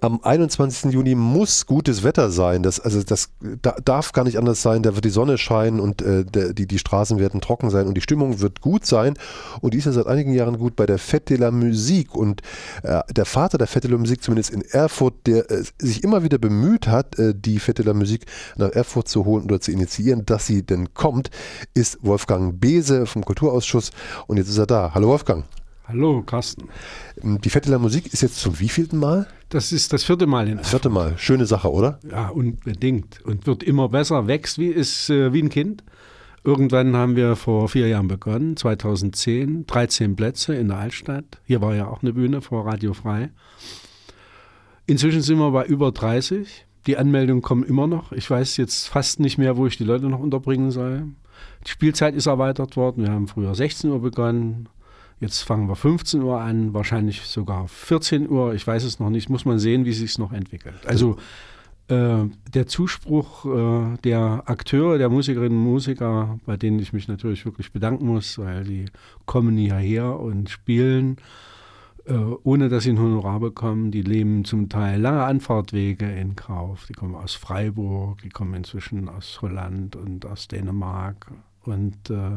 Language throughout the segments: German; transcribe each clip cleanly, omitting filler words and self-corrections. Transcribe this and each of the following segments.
am 21. Juni muss gutes Wetter sein. Das darf gar nicht anders sein. Da wird die Sonne scheinen und die Straßen werden trocken sein und die Stimmung wird gut sein. Und die ist ja seit einigen Jahren gut bei der Fête de la Musique. Und der Vater der Fête de la Musique, zumindest in Erfurt, der sich immer wieder bemüht hat, die Fête de la Musique nach Erfurt zu holen oder zu initiieren, dass sie denn kommt, ist Wolfgang Beese vom Kulturausschuss. Und jetzt ist er da. Hallo Wolfgang. Hallo Carsten. Die Fête de la Musique ist jetzt zum wievielten Mal? Das ist das 4. Mal in Erfurt. Das 4. Mal. Schöne Sache, oder? Ja, unbedingt. Und wird immer besser, wächst wie ein Kind. Irgendwann haben wir vor 4 Jahren begonnen, 2010, 13 Plätze in der Altstadt. Hier war ja auch eine Bühne vor Radio Frei. Inzwischen sind wir bei über 30. Die Anmeldungen kommen immer noch. Ich weiß jetzt fast nicht mehr, wo ich die Leute noch unterbringen soll. Die Spielzeit ist erweitert worden. Wir haben früher 16 Uhr begonnen. Jetzt fangen wir 15 Uhr an, wahrscheinlich sogar 14 Uhr. Ich weiß es noch nicht, muss man sehen, wie es sich noch entwickelt. Also der Zuspruch der Akteure, der Musikerinnen und Musiker, bei denen ich mich natürlich wirklich bedanken muss, weil die kommen hierher und spielen, ohne dass sie ein Honorar bekommen. Die nehmen zum Teil lange Anfahrtwege in Kauf. Die kommen aus Freiburg, die kommen inzwischen aus Holland und aus Dänemark. Und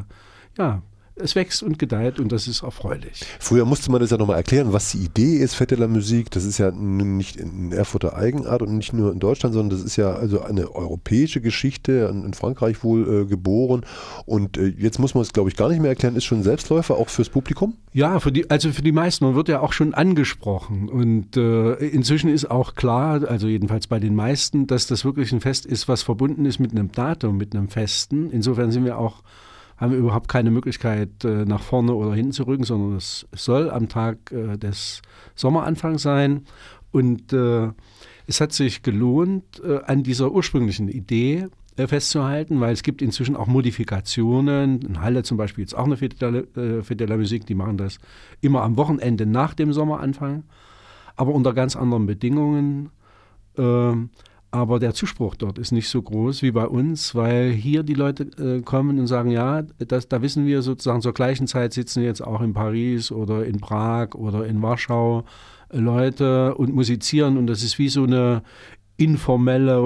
es wächst und gedeiht und das ist erfreulich. Früher musste man das ja nochmal erklären, was die Idee ist, Fête de la Musique. Das ist ja nicht in Erfurter Eigenart und nicht nur in Deutschland, sondern das ist ja also eine europäische Geschichte, in Frankreich wohl geboren. Und jetzt muss man es, glaube ich, gar nicht mehr erklären. Ist schon ein Selbstläufer, auch fürs Publikum? Ja, für die meisten. Man wird ja auch schon angesprochen. Und inzwischen ist auch klar, also jedenfalls bei den meisten, dass das wirklich ein Fest ist, was verbunden ist mit einem Datum, mit einem Festen. Insofern haben wir überhaupt keine Möglichkeit, nach vorne oder hinten zu rücken, sondern es soll am Tag des Sommeranfangs sein. Und es hat sich gelohnt, an dieser ursprünglichen Idee festzuhalten, weil es gibt inzwischen auch Modifikationen. In Halle zum Beispiel jetzt auch eine Fête de la Musique, die machen das immer am Wochenende nach dem Sommeranfang, aber unter ganz anderen Bedingungen. Aber der Zuspruch dort ist nicht so groß wie bei uns, weil hier die Leute kommen und sagen, ja, da wissen wir sozusagen, zur gleichen Zeit sitzen jetzt auch in Paris oder in Prag oder in Warschau Leute und musizieren und das ist wie so eine informelle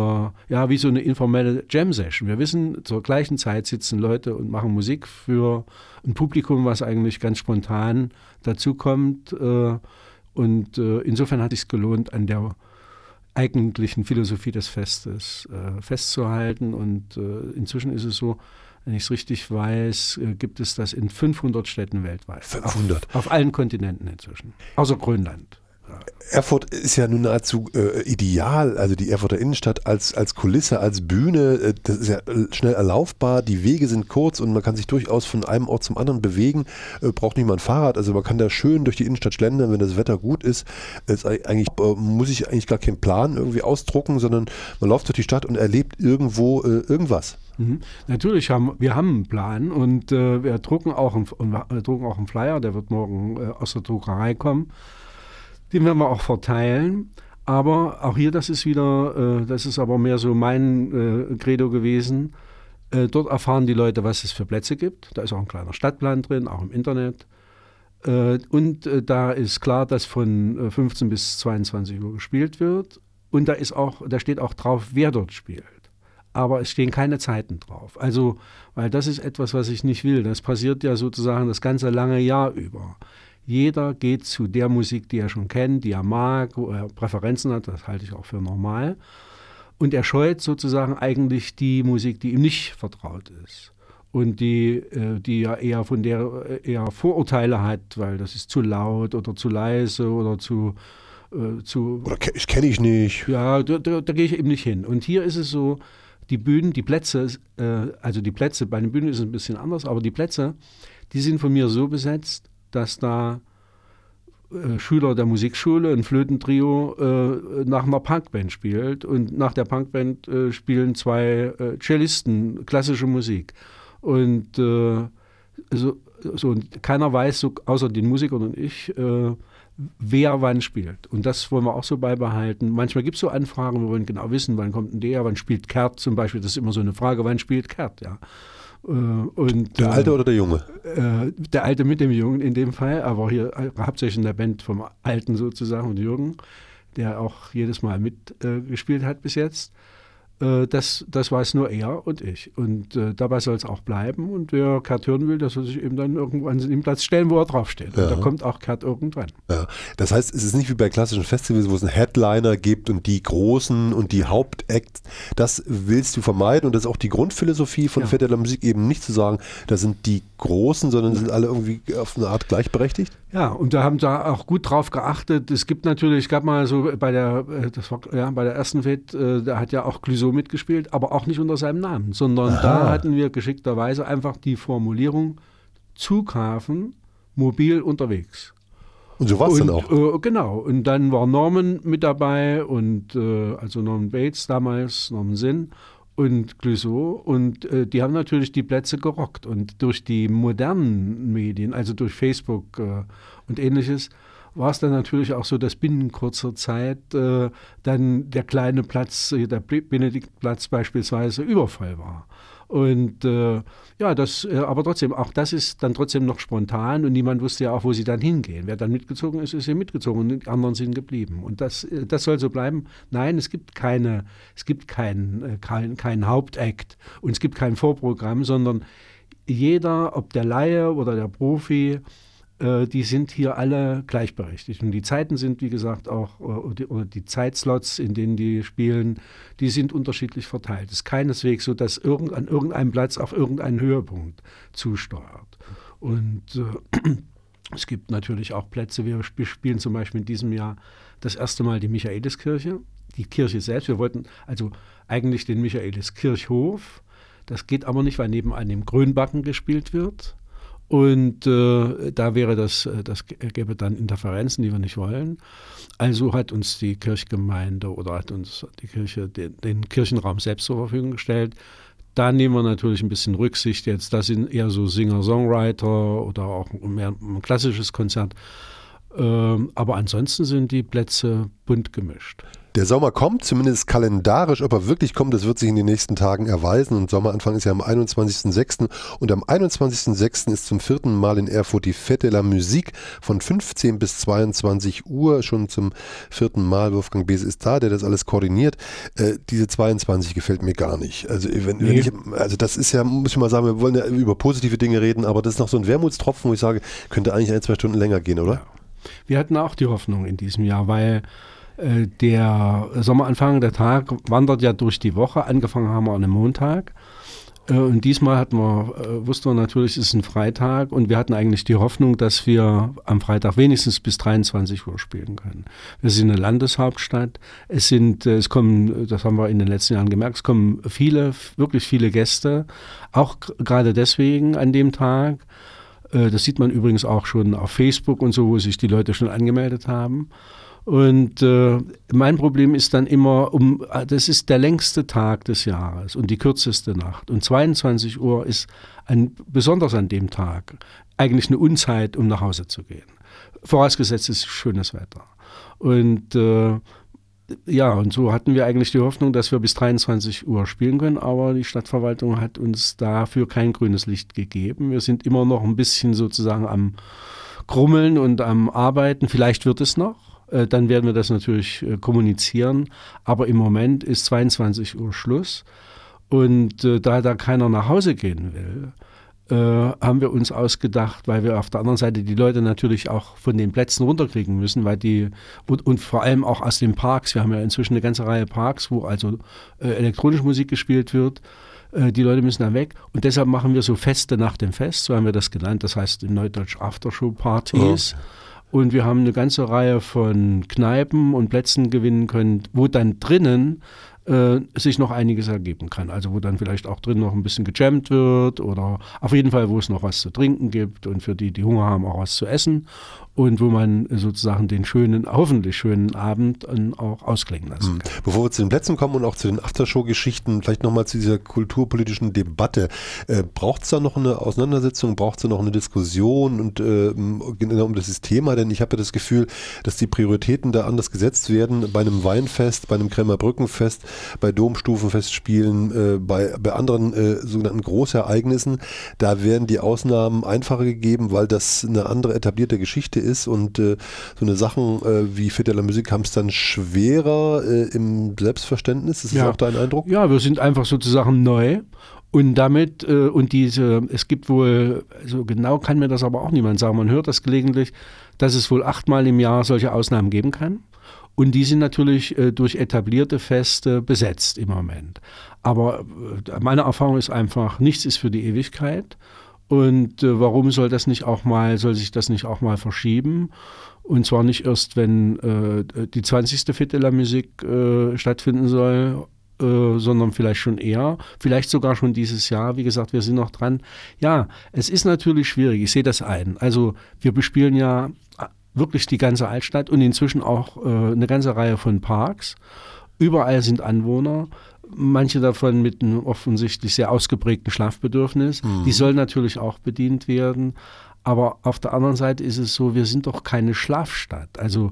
Jam-Session. Wir wissen, zur gleichen Zeit sitzen Leute und machen Musik für ein Publikum, was eigentlich ganz spontan dazukommt. Und insofern hat es sich gelohnt, an der eigentlichen Philosophie des Festes festzuhalten. Und inzwischen ist es so, wenn ich es richtig weiß, gibt es das in 500 Städten weltweit. 500? Auf allen Kontinenten inzwischen, außer Grönland. Erfurt ist ja nun nahezu ideal, also die Erfurter Innenstadt als Kulisse, als Bühne, das ist ja schnell erlaufbar, die Wege sind kurz und man kann sich durchaus von einem Ort zum anderen bewegen, braucht nicht mal ein Fahrrad, also man kann da schön durch die Innenstadt schlendern, wenn das Wetter gut ist. Muss ich eigentlich gar keinen Plan irgendwie ausdrucken, sondern man läuft durch die Stadt und erlebt irgendwo irgendwas. Mhm. Natürlich wir haben einen Plan und wir drucken auch einen Flyer, der wird morgen aus der Druckerei kommen. Den werden wir auch verteilen, aber auch hier, das ist aber mehr so mein Credo gewesen. Dort erfahren die Leute, was es für Plätze gibt. Da ist auch ein kleiner Stadtplan drin, auch im Internet. Und da ist klar, dass von 15 bis 22 Uhr gespielt wird. Und da steht auch drauf, wer dort spielt. Aber es stehen keine Zeiten drauf. Also, weil das ist etwas, was ich nicht will. Das passiert ja sozusagen das ganze lange Jahr über. Jeder geht zu der Musik, die er schon kennt, die er mag, wo er Präferenzen hat, das halte ich auch für normal. Und er scheut sozusagen eigentlich die Musik, die ihm nicht vertraut ist. Und die ja von der eher Vorurteile hat, weil das ist zu laut oder zu leise oder Oder kenne ich nicht. Ja, da gehe ich eben nicht hin. Und hier ist es so, die Plätze, bei den Bühnen ist es ein bisschen anders, aber die Plätze, die sind von mir so besetzt, dass da Schüler der Musikschule, ein Flötentrio, nach einer Punkband spielt und nach der Punkband spielen 2 Cellisten klassische Musik. Und keiner weiß, außer den Musikern und ich, wer wann spielt. Und das wollen wir auch so beibehalten. Manchmal gibt es so Anfragen, wir wollen genau wissen, wann kommt denn der, wann spielt Kert zum Beispiel. Das ist immer so eine Frage, wann spielt Kert, ja. Und, der Alte oder der Junge? Der Alte mit dem Jungen in dem Fall, aber hier hauptsächlich in der Band vom Alten sozusagen und Jürgen. der auch jedes Mal mitgespielt hat bis jetzt. Das weiß nur er und ich. Und dabei soll es auch bleiben. Und wer Kurt hören will, der soll sich eben dann irgendwo an den Platz stellen, wo er draufsteht. Und da kommt auch Kurt irgendwann. Ja. Das heißt, es ist nicht wie bei klassischen Festivals, wo es einen Headliner gibt und die Großen und die Hauptacts. Das willst du vermeiden. Und das ist auch die Grundphilosophie von Fête de la Musique, eben nicht zu sagen, das sind die Großen, sondern sind alle irgendwie auf eine Art gleichberechtigt. Ja, und da haben da auch gut drauf geachtet. Es gab mal so bei der ersten Fête, da hat ja auch Clouseau mitgespielt, aber auch nicht unter seinem Namen, sondern da hatten wir geschickterweise einfach die Formulierung Zughafen, mobil unterwegs. Und so war es dann auch. Genau, und dann war Norman mit dabei und also Norman Bates damals, Norman Sinn und Clouseau und die haben natürlich die Plätze gerockt und durch die modernen Medien, also durch Facebook und ähnliches, war es dann natürlich auch so, dass binnen kurzer Zeit dann der kleine Platz, der Benediktplatz beispielsweise, übervoll war. Und aber trotzdem, auch das ist dann trotzdem noch spontan und niemand wusste ja auch, wo sie dann hingehen. Wer dann mitgezogen ist, ist ja mitgezogen und die anderen sind geblieben. Und das soll so bleiben. Nein, es gibt keinen Hauptakt und es gibt kein Vorprogramm, sondern jeder, ob der Laie oder der Profi, die sind hier alle gleichberechtigt. Und die Zeiten sind, wie gesagt, auch, oder die Zeitslots, in denen die spielen, die sind unterschiedlich verteilt. Es ist keineswegs so, dass an irgendeinem Platz auf irgendeinen Höhepunkt zusteuert. Und es gibt natürlich auch Plätze, wir spielen zum Beispiel in diesem Jahr das erste Mal die Michaeliskirche, die Kirche selbst. Wir wollten also eigentlich den Michaeliskirchhof. Das geht aber nicht, weil nebenan dem Grönbacken gespielt wird. Und da gäbe dann Interferenzen, die wir nicht wollen. Also hat uns die Kirchgemeinde oder hat uns die Kirche den Kirchenraum selbst zur Verfügung gestellt. Da nehmen wir natürlich ein bisschen Rücksicht jetzt. Das sind eher so Singer-Songwriter oder auch mehr ein klassisches Konzert. Aber ansonsten sind die Plätze bunt gemischt. Der Sommer kommt, zumindest kalendarisch, ob er wirklich kommt, das wird sich in den nächsten Tagen erweisen. Und Sommeranfang ist ja am 21.06. Und am 21.06. ist zum 4. Mal in Erfurt die Fête de la Musique von 15 bis 22 Uhr. Schon zum 4. Mal, Wolfgang Beese ist da, der das alles koordiniert. Diese 22 gefällt mir gar nicht. Also, also das ist ja, muss ich mal sagen, wir wollen ja über positive Dinge reden, aber das ist noch so ein Wermutstropfen, wo ich sage, könnte eigentlich 1-2 Stunden länger gehen, oder? Ja. Wir hatten auch die Hoffnung in diesem Jahr, weil der Sommeranfang, der Tag wandert ja durch die Woche. Angefangen haben wir an einem Montag. Und diesmal wussten wir natürlich, es ist ein Freitag und wir hatten eigentlich die Hoffnung, dass wir am Freitag wenigstens bis 23 Uhr spielen können. Wir sind eine Landeshauptstadt. Es kommen, das haben wir in den letzten Jahren gemerkt, es kommen wirklich viele Gäste. Auch gerade deswegen an dem Tag. Das sieht man übrigens auch schon auf Facebook und so, wo sich die Leute schon angemeldet haben. Und mein Problem ist dann immer, das ist der längste Tag des Jahres und die kürzeste Nacht. Und 22 Uhr ist besonders an dem Tag eigentlich eine Unzeit, um nach Hause zu gehen. Vorausgesetzt ist schönes Wetter. Und und so hatten wir eigentlich die Hoffnung, dass wir bis 23 Uhr spielen können, aber die Stadtverwaltung hat uns dafür kein grünes Licht gegeben. Wir sind immer noch ein bisschen sozusagen am Grummeln und am Arbeiten. Vielleicht wird es noch. Dann werden wir das natürlich kommunizieren. Aber im Moment ist 22 Uhr Schluss. Und da keiner nach Hause gehen will, haben wir uns ausgedacht, weil wir auf der anderen Seite die Leute natürlich auch von den Plätzen runterkriegen müssen, weil und vor allem auch aus den Parks. Wir haben ja inzwischen eine ganze Reihe Parks, wo also elektronische Musik gespielt wird. Die Leute müssen da weg. Und deshalb machen wir so Feste nach dem Fest, so haben wir das genannt. Das heißt in Neudeutsch Aftershow-Partys. Oh. Und wir haben eine ganze Reihe von Kneipen und Plätzen gewinnen können, wo dann drinnen sich noch einiges ergeben kann. Also wo dann vielleicht auch drin noch ein bisschen gejammt wird oder auf jeden Fall, wo es noch was zu trinken gibt und für die, die Hunger haben, auch was zu essen und wo man sozusagen den hoffentlich schönen Abend auch ausklingen lassen kann. Bevor wir zu den Plätzen kommen und auch zu den Aftershow-Geschichten, vielleicht nochmal zu dieser kulturpolitischen Debatte. Braucht es da noch eine Auseinandersetzung, braucht es da noch eine Diskussion und genau um das Thema? Denn ich habe ja das Gefühl, dass die Prioritäten da anders gesetzt werden bei einem Weinfest, bei einem Krämerbrückenfest, bei Domstufenfestspielen, bei anderen sogenannten Großereignissen. Da werden die Ausnahmen einfacher gegeben, weil das eine andere etablierte Geschichte ist und so eine Sachen wie Fête de la Musique haben es dann schwerer im Selbstverständnis. Ist das auch dein Eindruck? Ja, wir sind einfach sozusagen neu. Und damit, es gibt wohl, so genau kann mir das aber auch niemand sagen, man hört das gelegentlich, dass es wohl 8-mal im Jahr solche Ausnahmen geben kann. Und die sind natürlich durch etablierte Feste besetzt im Moment. Aber meine Erfahrung ist einfach, nichts ist für die Ewigkeit. Und warum soll sich das nicht auch mal verschieben? Und zwar nicht erst, wenn die 20. Fête de la Musique stattfinden soll, sondern vielleicht schon eher, vielleicht sogar schon dieses Jahr. Wie gesagt, wir sind noch dran. Ja, es ist natürlich schwierig, ich sehe das ein. Also wir bespielen ja wirklich die ganze Altstadt und inzwischen auch eine ganze Reihe von Parks. Überall sind Anwohner, manche davon mit einem offensichtlich sehr ausgeprägten Schlafbedürfnis. Die sollen natürlich auch bedient werden. Aber auf der anderen Seite ist es so, wir sind doch keine Schlafstadt. Also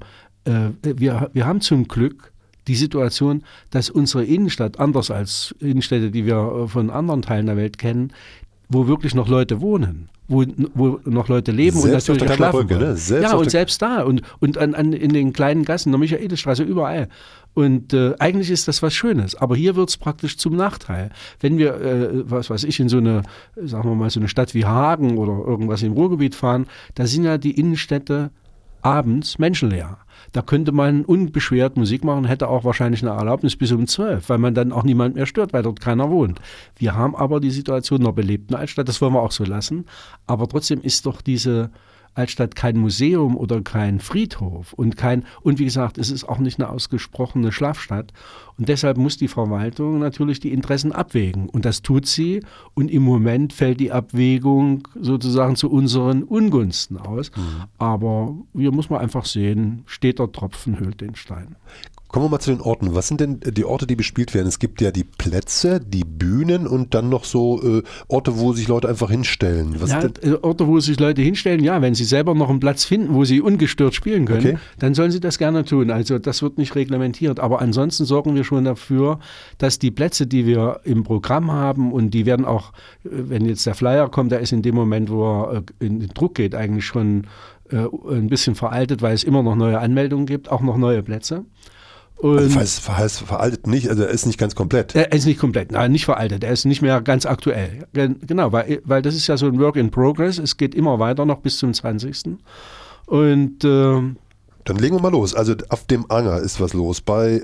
wir haben zum Glück die Situation, dass unsere Innenstadt, anders als Innenstädte, die wir von anderen Teilen der Welt kennen, wo wirklich noch Leute wohnen, wo noch Leute leben selbst und natürlich schlafen Brücke, ne? Selbst da und in den kleinen Gassen, der Michaelisstraße, überall. Und eigentlich ist das was Schönes, aber hier wird es praktisch zum Nachteil. Wenn wir, in so eine, sagen wir mal, so eine Stadt wie Hagen oder irgendwas im Ruhrgebiet fahren, da sind ja die Innenstädte abends menschenleer. Da könnte man unbeschwert Musik machen, hätte auch wahrscheinlich eine Erlaubnis bis um 12, weil man dann auch niemand mehr stört, weil dort keiner wohnt. Wir haben aber die Situation einer belebten Altstadt, das wollen wir auch so lassen. Aber trotzdem ist doch diese Altstadt kein Museum oder kein Friedhof und wie gesagt, es ist auch nicht eine ausgesprochene Schlafstadt. Und deshalb muss die Verwaltung natürlich die Interessen abwägen. Und das tut sie. Und im Moment fällt die Abwägung sozusagen zu unseren Ungunsten aus. Aber hier muss man einfach sehen, steter Tropfen höhlt den Stein. Kommen wir mal zu den Orten. Was sind denn die Orte, die bespielt werden? Es gibt ja die Plätze, die Bühnen und dann noch so Orte, wo sich Leute einfach hinstellen. Orte, wo sich Leute hinstellen, ja, wenn sie selber noch einen Platz finden, wo sie ungestört spielen können, dann sollen sie das gerne tun. Also das wird nicht reglementiert. Aber ansonsten sorgen wir schon dafür, dass die Plätze, die wir im Programm haben und die werden auch, wenn jetzt der Flyer kommt, der ist in dem Moment, wo er in den Druck geht, eigentlich schon ein bisschen veraltet, weil es immer noch neue Anmeldungen gibt, auch noch neue Plätze. Also heißt veraltet nicht, also er ist nicht ganz komplett. Er ist nicht komplett, nein, nicht veraltet, er ist nicht mehr ganz aktuell. Genau, weil das ist ja so ein Work in Progress, es geht immer weiter, noch bis zum 20. Und dann legen wir mal los. Also auf dem Anger ist was los.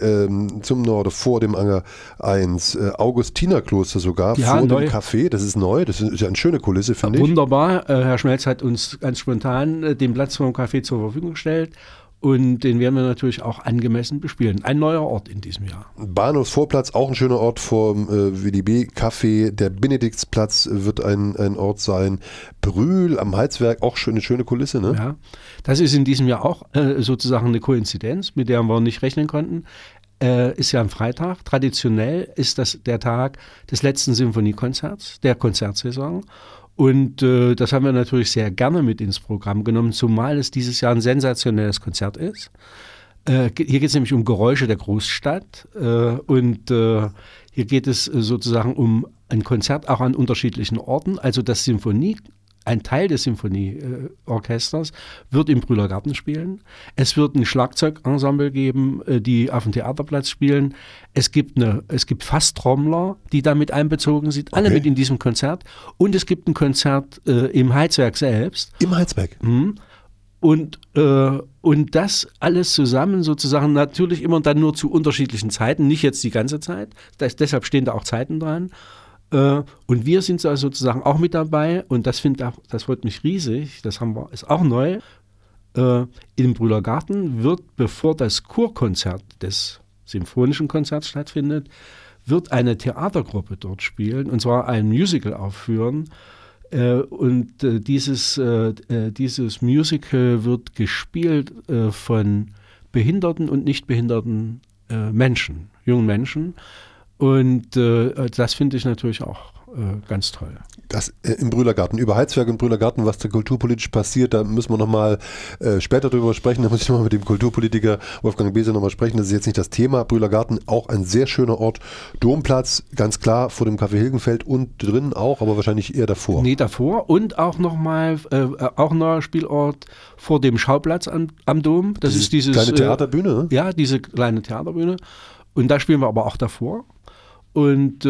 Zum Norden, vor dem Anger 1, Augustinerkloster sogar, vor dem Café. Das ist neu, das ist ja eine schöne Kulisse, finde ich. Wunderbar. Herr Schmelz hat uns ganz spontan den Platz vom Café zur Verfügung gestellt. Und den werden wir natürlich auch angemessen bespielen. Ein neuer Ort in diesem Jahr. Bahnhofsvorplatz, auch ein schöner Ort vom WDB-Café. Der Benediktsplatz wird ein Ort sein. Brühl am Heizwerk, auch eine schöne Kulisse, ne? Ja, das ist in diesem Jahr auch sozusagen eine Koinzidenz, mit der wir nicht rechnen konnten. Ist ja am Freitag. Traditionell ist das der Tag des letzten Symphoniekonzerts, der Konzertsaison. Und das haben wir natürlich sehr gerne mit ins Programm genommen, zumal es dieses Jahr ein sensationelles Konzert ist. Hier geht es nämlich um Geräusche der Großstadt und hier geht es sozusagen um ein Konzert auch an unterschiedlichen Orten. Also ein Teil des Symphonieorchesters wird im Brühler Garten spielen. Es wird ein Schlagzeugensemble geben, die auf dem Theaterplatz spielen. Es gibt Fasstrommler, die damit einbezogen sind, alle mit in diesem Konzert. Und es gibt ein Konzert im Heizwerk selbst. Im Heizwerk? Und das alles zusammen sozusagen natürlich immer dann nur zu unterschiedlichen Zeiten, nicht jetzt die ganze Zeit. Deshalb stehen da auch Zeiten dran. Und wir sind da sozusagen auch mit dabei und das freut mich riesig, ist auch neu. Im Brühler Garten wird, bevor das Chorkonzert des Symphonischen Konzerts stattfindet, wird eine Theatergruppe dort spielen und zwar ein Musical aufführen. Und dieses Musical wird gespielt von behinderten und nicht behinderten Menschen, jungen Menschen. Und das finde ich natürlich auch ganz toll. Das im Brühlergarten, über Heizwerk und Brühlergarten, was da kulturpolitisch passiert, da müssen wir nochmal später drüber sprechen. Da muss ich nochmal mit dem Kulturpolitiker Wolfgang Beese nochmal sprechen. Das ist jetzt nicht das Thema. Brühlergarten, auch ein sehr schöner Ort. Domplatz, ganz klar, vor dem Café Hilgenfeld und drin auch, aber wahrscheinlich eher davor. Nee, davor und auch nochmal, auch ein neuer Spielort vor dem Schauplatz am Dom. Das ist dieses kleine Theaterbühne? Ja, diese kleine Theaterbühne. Und da spielen wir aber auch davor. Und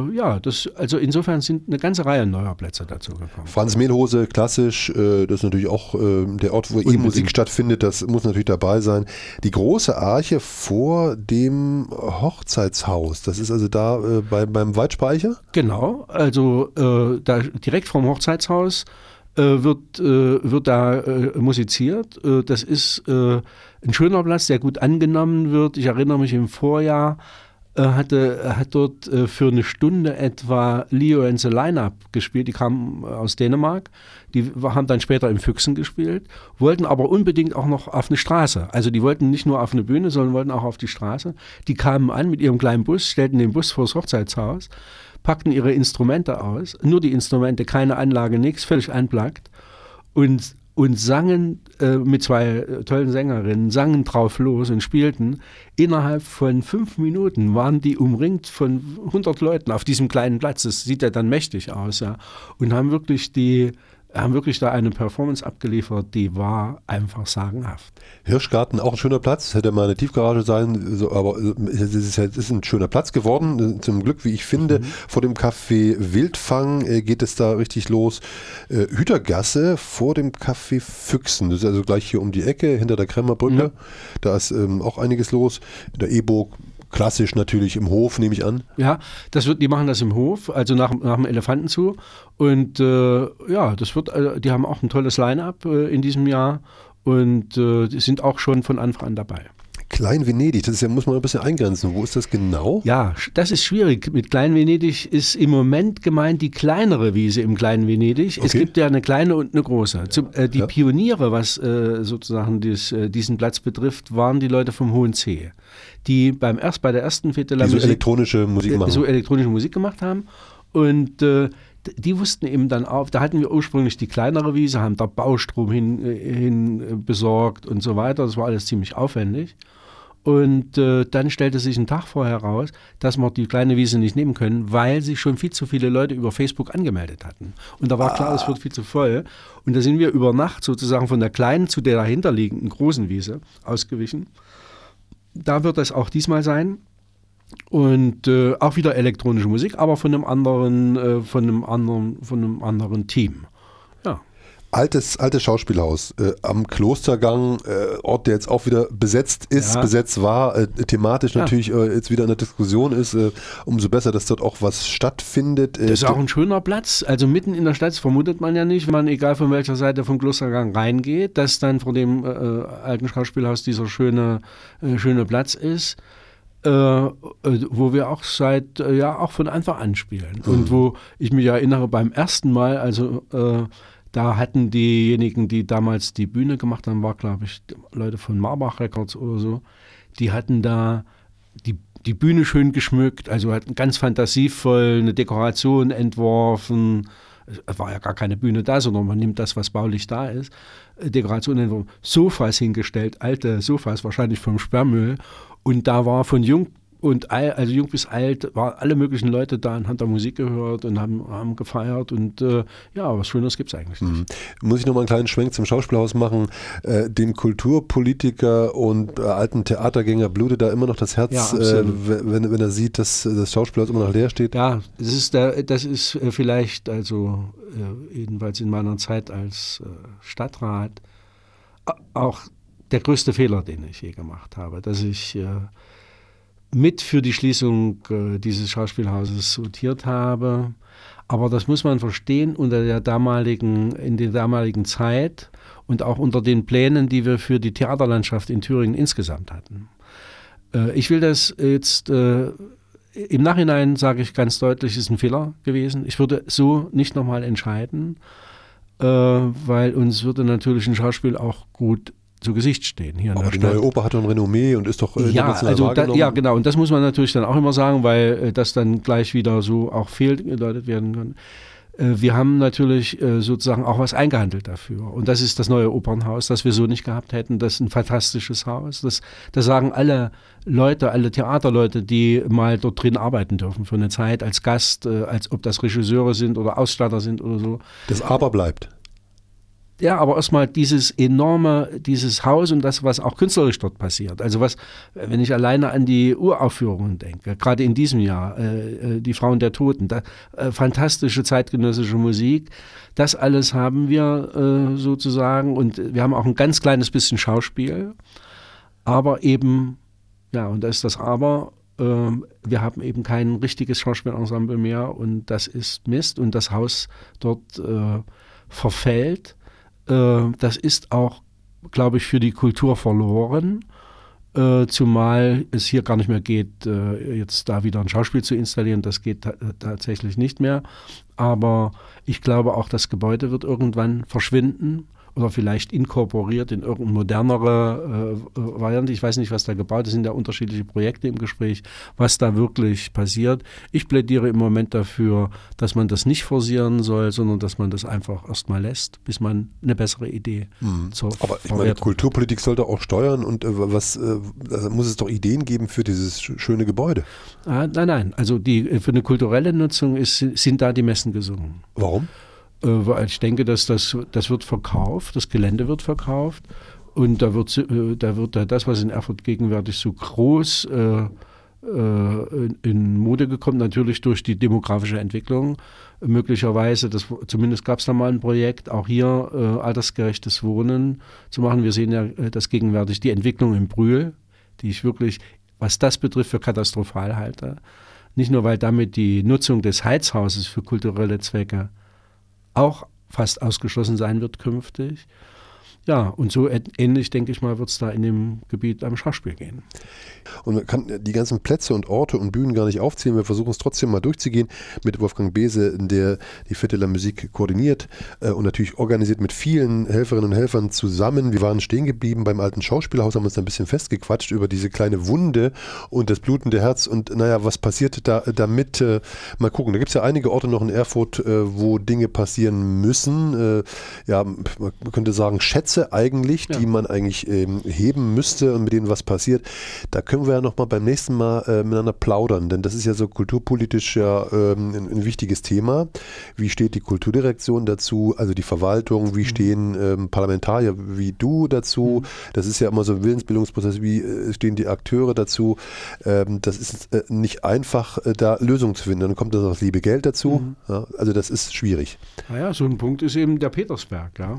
also insofern sind eine ganze Reihe neuer Plätze dazu gekommen. Franz Mehlhose, klassisch, das ist natürlich auch der Ort, wo Musik stattfindet, das muss natürlich dabei sein. Die große Arche vor dem Hochzeitshaus, das ist also da beim Weidspeicher? Genau, also da direkt vom Hochzeitshaus wird da musiziert. Das ist ein schöner Platz, der gut angenommen wird. Ich erinnere mich im Vorjahr, hat dort für eine Stunde etwa Leo and the Line-Up gespielt. Die kamen aus Dänemark. Die haben dann später im Füchsen gespielt, wollten aber unbedingt auch noch auf eine Straße. Also die wollten nicht nur auf eine Bühne, sondern wollten auch auf die Straße. Die kamen an mit ihrem kleinen Bus, stellten den Bus vor das Hochzeitshaus, packten ihre Instrumente aus, nur die Instrumente, keine Anlage, nichts, völlig unplugged und sangen mit zwei tollen Sängerinnen, sangen drauf los und spielten. Innerhalb von 5 Minuten waren die umringt von 100 Leuten auf diesem kleinen Platz. Das sieht ja dann mächtig aus, ja. Und haben wirklich da eine Performance abgeliefert, die war einfach sagenhaft. Hirschgarten, auch ein schöner Platz, hätte mal eine Tiefgarage sein, aber es ist ein schöner Platz geworden, zum Glück, wie ich finde. Vor dem Café Wildfang geht es da richtig los. Hütergasse vor dem Café Füchsen, das ist also gleich hier um die Ecke, hinter der Kremmerbrücke. Da ist auch einiges los. In der E-Burg, klassisch natürlich im Hof, nehme ich an. Ja, die machen das im Hof, also nach dem Elefanten zu. Und die haben auch ein tolles Line-Up in diesem Jahr und die sind auch schon von Anfang an dabei. Klein-Venedig, das ist ja, muss man ein bisschen eingrenzen. Wo ist das genau? Ja, das ist schwierig. Mit Klein-Venedig ist im Moment gemeint die kleinere Wiese im Kleinen-Venedig. Okay. Es gibt ja eine kleine und eine große. Die Pioniere, was sozusagen diesen Platz betrifft, waren die Leute vom Hohen C, die bei der ersten Fete la Musique elektronische Musik gemacht haben. Und die wussten eben dann auch, da hatten wir ursprünglich die kleinere Wiese, haben da Baustrom hin besorgt und so weiter. Das war alles ziemlich aufwendig. Und dann stellte sich einen Tag vorher heraus, dass wir die kleine Wiese nicht nehmen können, weil sich schon viel zu viele Leute über Facebook angemeldet hatten. Und da war klar, es wird viel zu voll. Und da sind wir über Nacht sozusagen von der kleinen zu der dahinterliegenden großen Wiese ausgewichen. Da wird das auch diesmal sein. Und auch wieder elektronische Musik, aber von einem anderen Team. Ja. Altes Schauspielhaus am Klostergang, Ort, der jetzt auch wieder besetzt war, thematisch natürlich jetzt wieder in der Diskussion ist, umso besser, dass dort auch was stattfindet. Das ist auch ein schöner Platz, also mitten in der Stadt, das vermutet man ja nicht, wenn man egal von welcher Seite vom Klostergang reingeht, dass dann vor dem alten Schauspielhaus dieser schöne Platz ist. Wo wir auch auch von Anfang an spielen. Und wo ich mich erinnere, beim ersten Mal, also da hatten diejenigen, die damals die Bühne gemacht haben, war glaube ich Leute von Marbach Records oder so, die hatten da die Bühne schön geschmückt, also hatten ganz fantasievoll eine Dekoration entworfen. Es war ja gar keine Bühne da, sondern man nimmt das, was baulich da ist. Dekoration entworfen, Sofas hingestellt, alte Sofas, wahrscheinlich vom Sperrmüll. Und da war von jung bis alt, waren alle möglichen Leute da und haben da Musik gehört und haben gefeiert. Und was Schöneres gibt es eigentlich nicht. Muss ich nochmal einen kleinen Schwenk zum Schauspielhaus machen. Dem Kulturpolitiker und alten Theatergänger blutet da immer noch das Herz, wenn er sieht, dass das Schauspielhaus immer noch leer steht. Ja, das ist vielleicht, also jedenfalls in meiner Zeit als Stadtrat, auch der größte Fehler, den ich je gemacht habe, dass ich mit für die Schließung dieses Schauspielhauses votiert habe. Aber das muss man verstehen in der damaligen Zeit und auch unter den Plänen, die wir für die Theaterlandschaft in Thüringen insgesamt hatten. Ich will das jetzt, im Nachhinein sage ich ganz deutlich, es ist ein Fehler gewesen. Ich würde so nicht nochmal entscheiden, weil uns würde natürlich ein Schauspiel auch gut zu Gesicht stehen hier in Aber der die Stadt. neue Oper hat doch ein Renommee und ist doch international wahrgenommen. Ja, genau. Und das muss man natürlich dann auch immer sagen, weil das dann gleich wieder so auch fehlgedeutet werden kann. Wir haben natürlich sozusagen auch was eingehandelt dafür. Und das ist das neue Opernhaus, das wir so nicht gehabt hätten. Das ist ein fantastisches Haus. Das sagen alle Leute, alle Theaterleute, die mal dort drin arbeiten dürfen für eine Zeit als Gast, als ob das Regisseure sind oder Ausstatter sind oder so. Das Aber bleibt. Ja, aber erstmal dieses Haus und das, was auch künstlerisch dort passiert. Also wenn ich alleine an die Uraufführungen denke, gerade in diesem Jahr, die Frauen der Toten, fantastische zeitgenössische Musik, das alles haben wir sozusagen und wir haben auch ein ganz kleines bisschen Schauspiel, aber eben, ja, und da ist das Aber, wir haben eben kein richtiges Schauspielensemble mehr und das ist Mist und das Haus dort verfällt. Das ist auch, glaube ich, für die Kultur verloren, zumal es hier gar nicht mehr geht, jetzt da wieder ein Schauspiel zu installieren. Das geht tatsächlich nicht mehr. Aber ich glaube auch, das Gebäude wird irgendwann verschwinden oder vielleicht inkorporiert in irgendeine modernere Variante. Ich weiß nicht, was da gebaut ist. Es sind ja unterschiedliche Projekte im Gespräch, was da wirklich passiert. Ich plädiere im Moment dafür, dass man das nicht forcieren soll, sondern dass man das einfach erstmal lässt, bis man eine bessere Idee Aber ich meine, Kulturpolitik sollte auch steuern und da muss es doch Ideen geben für dieses schöne Gebäude. Nein. Also für eine kulturelle Nutzung sind da die Messen gesungen. Warum? Weil ich denke, dass das wird verkauft, das Gelände wird verkauft und da wird das, was in Erfurt gegenwärtig so groß in Mode gekommen, natürlich durch die demografische Entwicklung. Möglicherweise, zumindest gab es da mal ein Projekt, auch hier altersgerechtes Wohnen zu machen. Wir sehen ja, dass gegenwärtig die Entwicklung in Brühl, die ich wirklich, was das betrifft, für katastrophal halte. Nicht nur, weil damit die Nutzung des Heizhauses für kulturelle Zwecke auch fast ausgeschlossen sein wird künftig. Ja, und so ähnlich, denke ich mal, wird es da in dem Gebiet am Schauspiel gehen. Und man kann die ganzen Plätze und Orte und Bühnen gar nicht aufzählen. Wir versuchen es trotzdem mal durchzugehen mit Wolfgang Beese, der die Fête de la Musique koordiniert und natürlich organisiert mit vielen Helferinnen und Helfern zusammen. Wir waren stehen geblieben beim alten Schauspielhaus, haben uns ein bisschen festgequatscht über diese kleine Wunde und das blutende Herz und naja, was passiert da damit? Mal gucken, da gibt es ja einige Orte noch in Erfurt, wo Dinge passieren müssen. Ja, man könnte sagen, Schätze eigentlich, die man eigentlich heben müsste und mit denen was passiert. Da können wir ja nochmal beim nächsten Mal miteinander plaudern, denn das ist ja so kulturpolitisch ja ein wichtiges Thema. Wie steht die Kulturdirektion dazu, also die Verwaltung, wie stehen Parlamentarier wie du dazu? Das ist ja immer so ein Willensbildungsprozess, wie stehen die Akteure dazu? Das ist nicht einfach, da Lösungen zu finden. Dann kommt das liebe Geld dazu. Ja, also das ist schwierig. Naja, so ein Punkt ist eben der Petersberg, ja.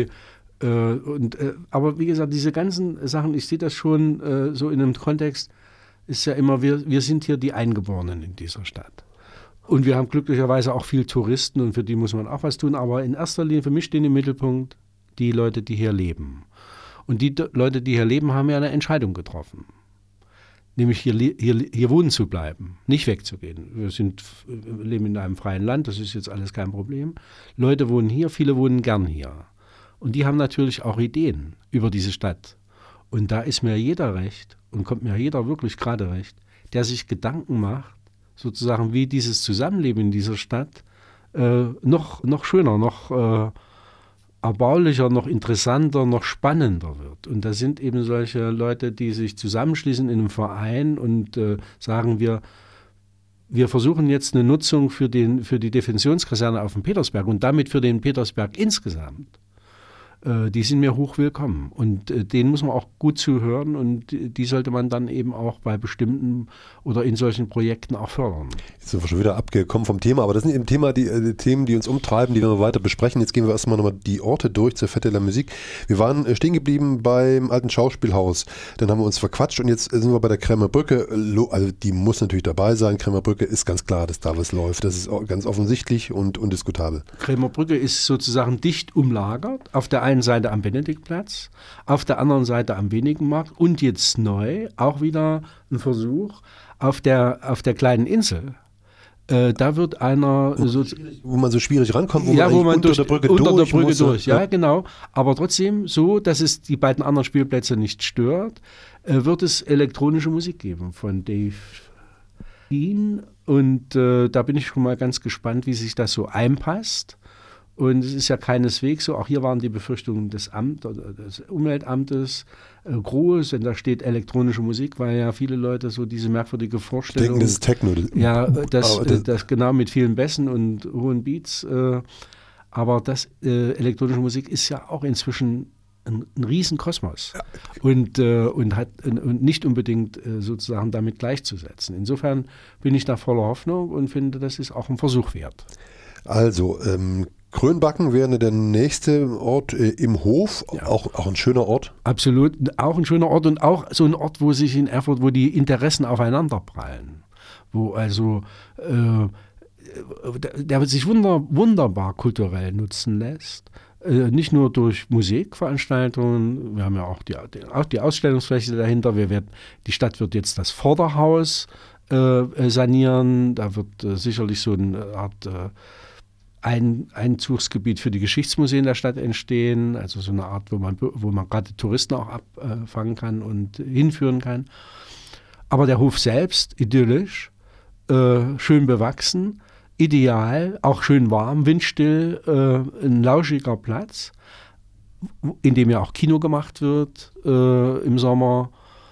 Aber wie gesagt, diese ganzen Sachen, ich sehe das schon so in einem Kontext, ist ja immer, wir sind hier die Eingeborenen in dieser Stadt. Und wir haben glücklicherweise auch viel Touristen und für die muss man auch was tun, aber in erster Linie, für mich stehen im Mittelpunkt die Leute, die hier leben. Und die Leute, die hier leben, haben ja eine Entscheidung getroffen. Nämlich hier wohnen zu bleiben, nicht wegzugehen. Wir leben in einem freien Land, das ist jetzt alles kein Problem. Leute wohnen hier, viele wohnen gern hier. Und die haben natürlich auch Ideen über diese Stadt. Und da ist mir jeder recht und kommt mir jeder wirklich gerade recht, der sich Gedanken macht, sozusagen wie dieses Zusammenleben in dieser Stadt noch schöner, noch erbaulicher, noch interessanter, noch spannender wird. Und da sind eben solche Leute, die sich zusammenschließen in einem Verein und sagen, wir versuchen jetzt eine Nutzung für die Defensionskaserne auf dem Petersberg und damit für den Petersberg insgesamt. Die sind mir hochwillkommen und denen muss man auch gut zuhören und die sollte man dann eben auch bei bestimmten oder in solchen Projekten auch fördern. Jetzt sind wir schon wieder abgekommen vom Thema, aber das sind eben die Themen, die uns umtreiben, die wir weiter besprechen. Jetzt gehen wir erstmal nochmal die Orte durch zur Fête de la Musique. Wir waren stehen geblieben beim alten Schauspielhaus, dann haben wir uns verquatscht und jetzt sind wir bei der Krämerbrücke. Also die muss natürlich dabei sein. Krämerbrücke ist ganz klar, dass da was läuft. Das ist ganz offensichtlich und undiskutabel. Krämerbrücke ist sozusagen dicht umlagert. Auf der einen Seite am Benediktplatz, auf der anderen Seite am Wenigenmarkt und jetzt neu auch wieder ein Versuch auf der kleinen Insel Da wird einer wo man so schwierig rankommt, wo man unter der Brücke durch. Ja, genau. Aber trotzdem so, dass es die beiden anderen Spielplätze nicht stört, wird es elektronische Musik geben von Dave Dean. Und da bin ich schon mal ganz gespannt, wie sich das so einpasst. Und es ist ja keineswegs so, auch hier waren die Befürchtungen des Umweltamtes groß, wenn da steht elektronische Musik, weil ja viele Leute so diese merkwürdige Vorstellung denken, das ist Techno. Ja, das genau mit vielen Bässen und hohen Beats. Aber das elektronische Musik ist ja auch inzwischen ein Riesenkosmos und nicht unbedingt sozusagen damit gleichzusetzen. Insofern bin ich da voller Hoffnung und finde, das ist auch ein Versuch wert. Also, Krönbacken wäre der nächste Ort im Hof, ja. Auch ein schöner Ort. Absolut, auch ein schöner Ort und auch so ein Ort, wo sich in Erfurt, wo die Interessen aufeinanderprallen, wo also der sich wunderbar kulturell nutzen lässt. Nicht nur durch Musikveranstaltungen, wir haben ja auch die Ausstellungsfläche dahinter. Die Stadt wird jetzt das Vorderhaus sanieren, da wird sicherlich so eine Art Einzugsgebiet für die Geschichtsmuseen der Stadt entstehen, also so eine Art, wo man gerade Touristen auch abfangen kann und hinführen kann. Aber der Hof selbst, idyllisch, schön bewachsen, ideal, auch schön warm, windstill, ein lauschiger Platz, in dem ja auch Kino gemacht wird im Sommer.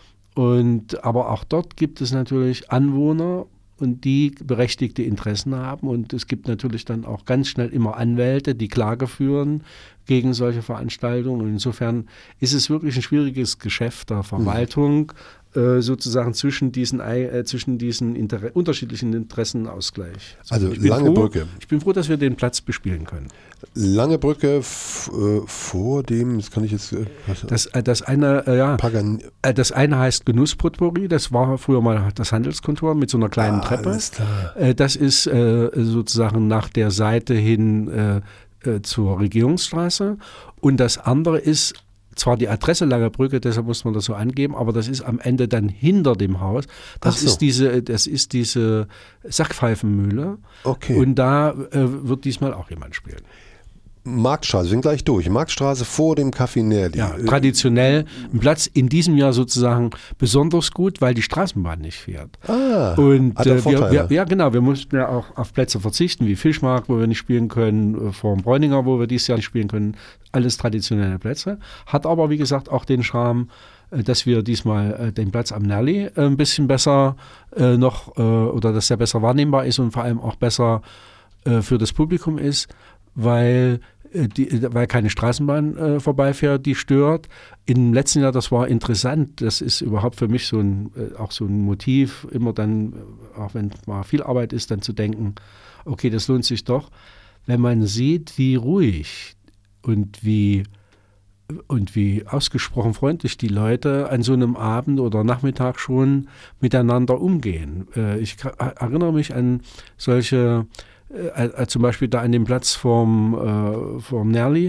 Aber auch dort gibt es natürlich Anwohner, und die berechtigte Interessen haben. Und es gibt natürlich dann auch ganz schnell immer Anwälte, die Klage führen gegen solche Veranstaltungen. Und insofern ist es wirklich ein schwieriges Geschäft der Verwaltung, sozusagen zwischen diesen unterschiedlichen Interessenausgleich. Also Lange Brücke. Ich bin froh, dass wir den Platz bespielen können. Lange Brücke vor dem, das kann ich jetzt... Das eine heißt Genusspotpourri, das war früher mal das Handelskontor mit so einer kleinen Treppe. Alles klar. Das ist sozusagen nach der Seite hin zur Regierungsstraße. Und das andere ist zwar die Adresse Lange Brücke, deshalb muss man das so angeben, aber das ist am Ende dann hinter dem Haus. Das ist diese Sackpfeifenmühle. Okay. Und da wird diesmal auch jemand spielen. Marktstraße, wir sind gleich durch. Marktstraße vor dem Café Nerli. Ja, traditionell ein Platz in diesem Jahr sozusagen besonders gut, weil die Straßenbahn nicht fährt. Und hat Vorteile. wir mussten ja auch auf Plätze verzichten, wie Fischmarkt, wo wir nicht spielen können, vor dem Bräuninger, wo wir dieses Jahr nicht spielen können. Alles traditionelle Plätze. Hat aber, wie gesagt, auch den Charme, dass wir diesmal den Platz am Nerli ein bisschen besser oder dass der besser wahrnehmbar ist und vor allem auch besser für das Publikum ist, weil keine Straßenbahn vorbeifährt, die stört. Im letzten Jahr, das war interessant, das ist überhaupt für mich auch so ein Motiv, immer dann, auch wenn mal viel Arbeit ist, dann zu denken, okay, das lohnt sich doch, wenn man sieht, wie ruhig und wie ausgesprochen freundlich die Leute an so einem Abend oder Nachmittag schon miteinander umgehen. Ich erinnere mich an solche zum Beispiel da an dem Platz vorm Nerli,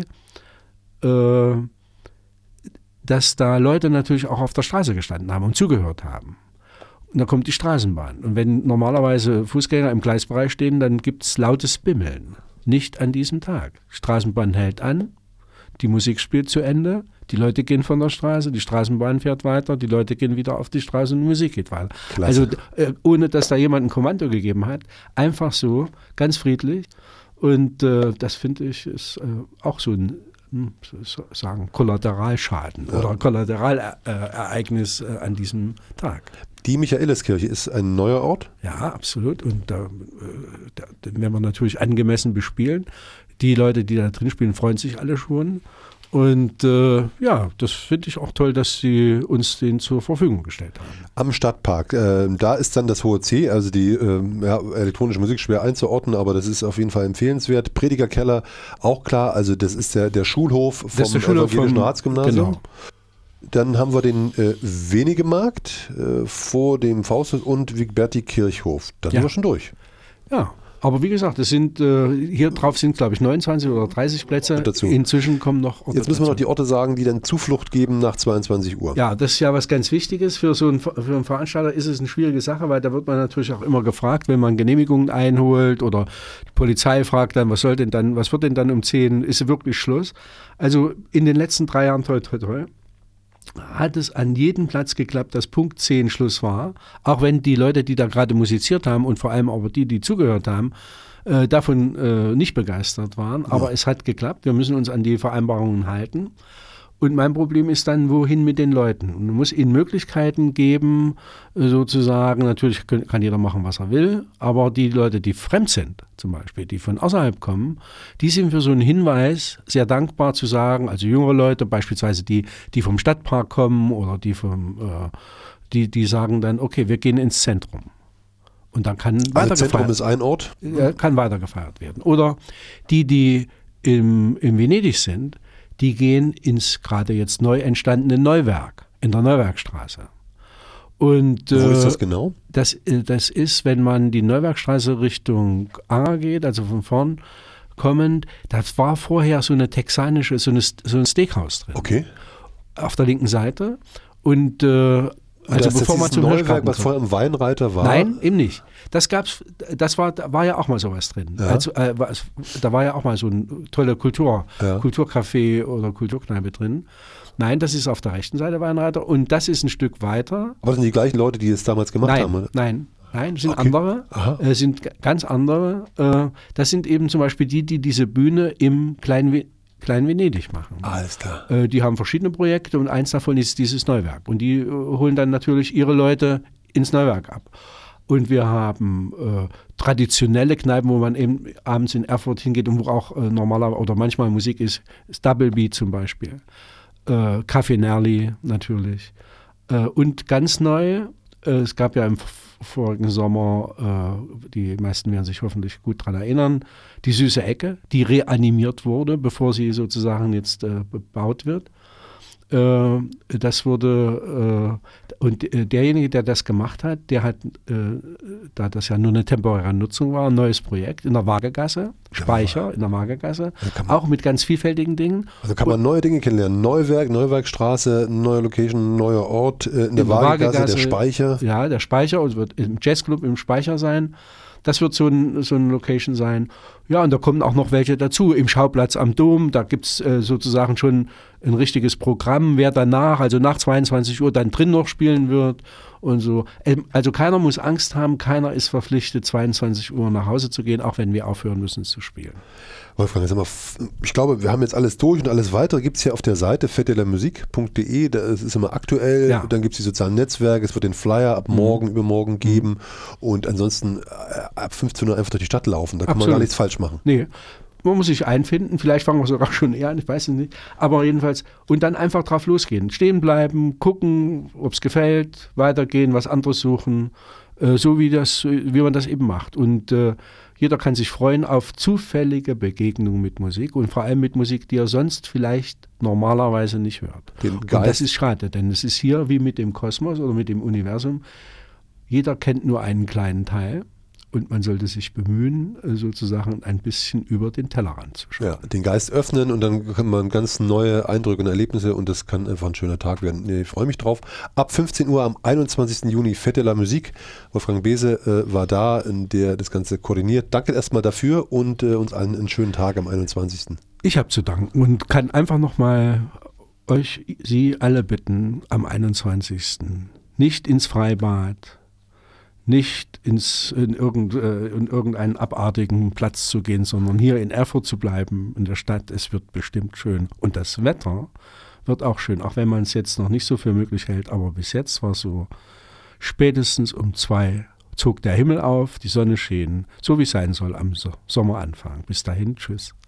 dass da Leute natürlich auch auf der Straße gestanden haben und zugehört haben. Und dann kommt die Straßenbahn. Und wenn normalerweise Fußgänger im Gleisbereich stehen, dann gibt es lautes Bimmeln. Nicht an diesem Tag. Die Straßenbahn hält an, die Musik spielt zu Ende, die Leute gehen von der Straße, die Straßenbahn fährt weiter, die Leute gehen wieder auf die Straße und die Musik geht weiter. Klasse. Also ohne, dass da jemand ein Kommando gegeben hat, einfach so, ganz friedlich. Und das finde ich ist auch so ein Kollateralschaden oder Kollateralereignis an diesem Tag. Die Michaeliskirche ist ein neuer Ort? Ja, absolut. Und den werden wir natürlich angemessen bespielen. Die Leute, die da drin spielen, freuen sich alle schon. Und das finde ich auch toll, dass sie uns den zur Verfügung gestellt haben. Am Stadtpark, da ist dann das Hohe C, also die elektronische Musik schwer einzuordnen, aber das ist auf jeden Fall empfehlenswert. Predigerkeller, auch klar, also das ist der Schulhof vom Evangelischen Ratsgymnasium. Genau. Dann haben wir den Wenigemarkt vor dem Fausthaus und Wigberti Kirchhof. Da sind wir schon durch. Ja. Aber wie gesagt, es sind hier drauf sind, glaube ich, 29 oder 30 Plätze. Dazu. Inzwischen kommen noch Orte. Jetzt müssen wir noch die Orte sagen, die dann Zuflucht geben nach 22 Uhr. Ja, das ist ja was ganz Wichtiges. Für einen Veranstalter ist es eine schwierige Sache, weil da wird man natürlich auch immer gefragt, wenn man Genehmigungen einholt oder die Polizei fragt dann, was wird denn dann um 10, ist wirklich Schluss? Also in den letzten 3 Jahren, toi, toi, toi, hat es an jedem Platz geklappt, dass Punkt 10 Schluss war, auch wenn die Leute, die da gerade musiziert haben und vor allem aber die zugehört haben, davon nicht begeistert waren. Aber es hat geklappt, wir müssen uns an die Vereinbarungen halten. Und mein Problem ist dann, wohin mit den Leuten? Und man muss ihnen Möglichkeiten geben, sozusagen, natürlich kann jeder machen, was er will, aber die Leute, die fremd sind, zum Beispiel, die von außerhalb kommen, die sind für so einen Hinweis sehr dankbar zu sagen, also jüngere Leute, beispielsweise die vom Stadtpark kommen oder die sagen dann, okay, wir gehen ins Zentrum. Und dann kann weitergefeiert. Zentrum ist ein Ort? Kann weitergefeiert werden. Oder die in Venedig sind, die gehen ins gerade jetzt neu entstandene Neuwerk, in der Neuwerkstraße. Und, wo ist das genau? Das ist, wenn man die Neuwerkstraße Richtung Anger geht, also von vorn kommend, das war vorher so eine texanische, so ein Steakhouse drin. Okay. Auf der linken Seite. Und also bevor man zum Neuwerk, was vorher im Weinreiter war? Nein, eben nicht. Da war ja auch mal sowas drin. Ja. Also, da war ja auch mal so ein toller Kulturcafé oder Kulturkneipe drin. Nein, das ist auf der rechten Seite Weinreiter und das ist ein Stück weiter. Aber das sind die gleichen Leute, die es damals gemacht haben? Oder? Nein, das sind andere. Sind ganz andere. Das sind eben zum Beispiel die diese Bühne im Klein Venedig machen. Alles klar. Die haben verschiedene Projekte und eins davon ist dieses Neuwerk. Und die holen dann natürlich ihre Leute ins Neuwerk ab. Und wir haben traditionelle Kneipen, wo man eben abends in Erfurt hingeht und wo auch normaler oder manchmal Musik ist. Double Beat zum Beispiel. Café Nerli natürlich. Und ganz neu, es gab ja im vorigen Sommer, die meisten werden sich hoffentlich gut daran erinnern, die Süße Ecke, die reanimiert wurde, bevor sie sozusagen jetzt bebaut wird. Das wurde, und derjenige, der das gemacht hat, der hat, da das ja nur eine temporäre Nutzung war, ein neues Projekt in der Waagegasse, Speicher in der Waagegasse, auch mit ganz vielfältigen Dingen. Also kann man neue Dinge kennenlernen, Neuwerk, Neuwerkstraße, neue Location, neuer Ort, in der Waagegasse, der Speicher. Ja, der Speicher, und wird im Jazzclub im Speicher sein. Das wird so eine Location sein. Ja, und da kommen auch noch welche dazu. Im Schauplatz am Dom, da gibt es sozusagen schon ein richtiges Programm, wer danach, also nach 22 Uhr dann drin noch spielen wird und so. Also keiner muss Angst haben, keiner ist verpflichtet, 22 Uhr nach Hause zu gehen, auch wenn wir aufhören müssen zu spielen. Wolfgang, sag mal, ich glaube, wir haben jetzt alles durch und alles weitere gibt es hier auf der Seite fetelermusik.de, das ist immer aktuell, ja. Dann gibt es die sozialen Netzwerke, es wird den Flyer ab morgen, übermorgen geben und ansonsten ab 15 Uhr einfach durch die Stadt laufen, da kann man gar nichts falsch machen. Nee, man muss sich einfinden, vielleicht fangen wir sogar schon eher an, ich weiß es nicht, aber jedenfalls, und dann einfach drauf losgehen, stehen bleiben, gucken, ob es gefällt, weitergehen, was anderes suchen, so wie man das eben macht und jeder kann sich freuen auf zufällige Begegnungen mit Musik und vor allem mit Musik, die er sonst vielleicht normalerweise nicht hört. Und das ist schade, denn es ist hier wie mit dem Kosmos oder mit dem Universum. Jeder kennt nur einen kleinen Teil und man sollte sich bemühen, sozusagen ein bisschen über den Tellerrand zu schauen. Ja, den Geist öffnen und dann kann man ganz neue Eindrücke und Erlebnisse und das kann einfach ein schöner Tag werden. Ich freue mich drauf. Ab 15 Uhr am 21. Juni Fête de la Musique. Wolfgang Beese war da, der das Ganze koordiniert. Danke erstmal dafür und uns allen einen schönen Tag am 21. Ich habe zu danken und kann einfach nochmal Sie alle bitten, am 21. nicht ins Freibad, nicht in irgendeinen abartigen Platz zu gehen, sondern hier in Erfurt zu bleiben, in der Stadt. Es wird bestimmt schön. Und das Wetter wird auch schön, auch wenn man es jetzt noch nicht so für möglich hält. Aber bis jetzt war so, spätestens um 2 zog der Himmel auf, die Sonne schien, so wie es sein soll am Sommeranfang. Bis dahin, tschüss.